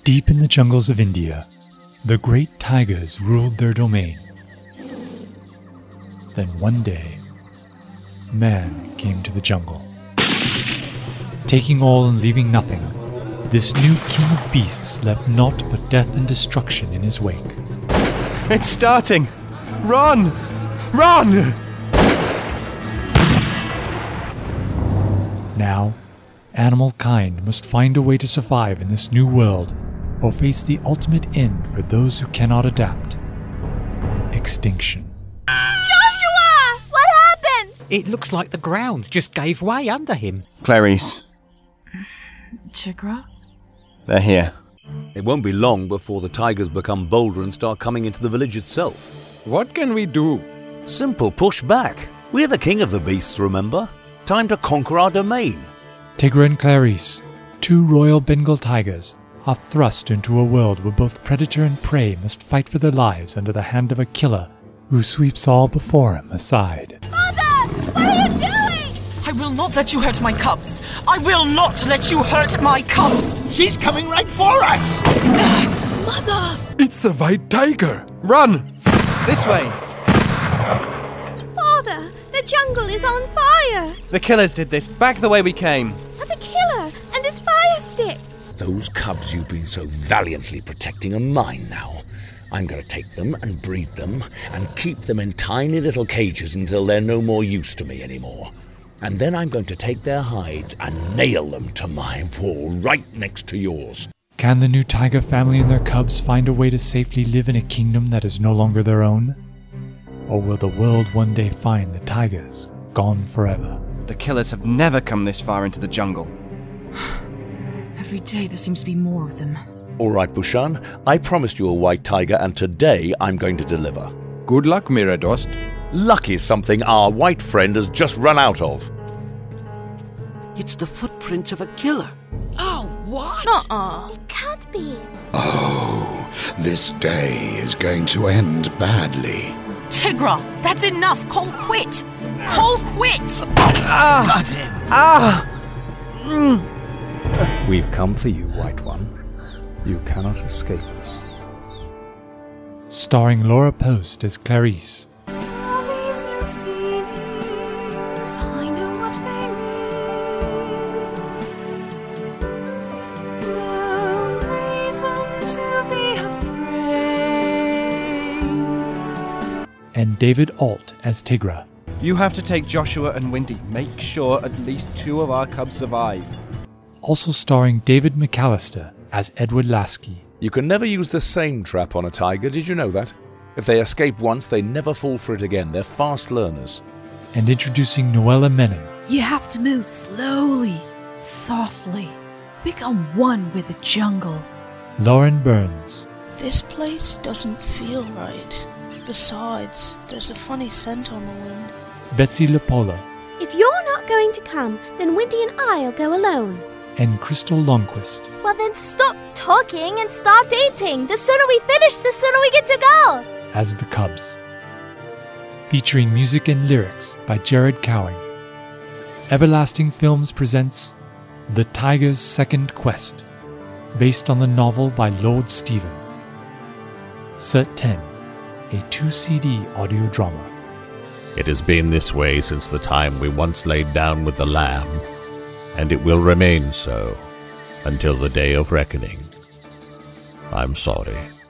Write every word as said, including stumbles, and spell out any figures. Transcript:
Deep in the jungles of India, the great tigers ruled their domain. Then one day, man came to the jungle. Taking all and leaving nothing, this new king of beasts left naught but death and destruction in his wake. It's starting! Run! Run! Now, animal kind must find a way to survive in this new world, or face the ultimate end for those who cannot adapt. Extinction. Joshua! What happened? It looks like the ground just gave way under him. Clarice, Tigra? they're here. It won't be long before the tigers become bolder and start coming into the village itself. What can we do? Simple, push back. We're the king of the beasts, remember? Time to conquer our domain. Tigra and Clarice, two royal Bengal tigers, are thrust into a world where both predator and prey must fight for their lives under the hand of a killer who sweeps all before him aside. Mother! What are you doing? I will not let you hurt my cubs. I will not let you hurt my cubs. She's coming right for us! Mother! It's the white tiger! Run! This way! Father, the jungle is on fire! The killers did this, back the way we came. And the killer and his fire stick! Those cubs you've been so valiantly protecting are mine now. I'm going to take them and breed them and keep them in tiny little cages until they're no more use to me anymore. And then I'm going to take their hides and nail them to my wall right next to yours. Can the new tiger family and their cubs find a way to safely live in a kingdom that is no longer their own? Or will the world one day find the tigers gone forever? The killers have never come this far into the jungle. Every day there seems to be more of them. All right, Bushan, I promised you a white tiger, and today I'm going to deliver. Good luck, Miradost. Luck is something our white friend has just run out of. It's the footprints of a killer. Oh, what? Nuh-uh. It can't be. Oh, this day is going to end badly. Tigra, that's enough. Call quit. Call quit. Ah! Got him. Ah! Mm. We've come for you, White One. You cannot escape us. Starring Laura Post as Clarice. All these new feelings, I know what they mean. No reason to be afraid. And David Alt as Tigra. You have to take Joshua and Windy. Make sure at least two of our cubs survive. Also starring David McAllister as Edward Lasky. You can never use the same trap on a tiger, did you know that? If they escape once, they never fall for it again. They're fast learners. And introducing Noella Menon. You have to move slowly, softly. Become one with the jungle. Lauren Burns. This place doesn't feel right. Besides, there's a funny scent on the wind. Betsy Lapola. If you're not going to come, then Windy and I'll go alone. And Crystal Longquist. Well, then stop talking and start eating. The sooner we finish, the sooner we get to go. As the Cubs. Featuring music and lyrics by Jared Cowing. Everlasting Films presents The Tiger's Second Quest, based on the novel by Lord Stephen. Cert ten, a two C D audio drama. It has been this way since the time we once laid down with the lamb, and it will remain so until the day of reckoning. I'm sorry.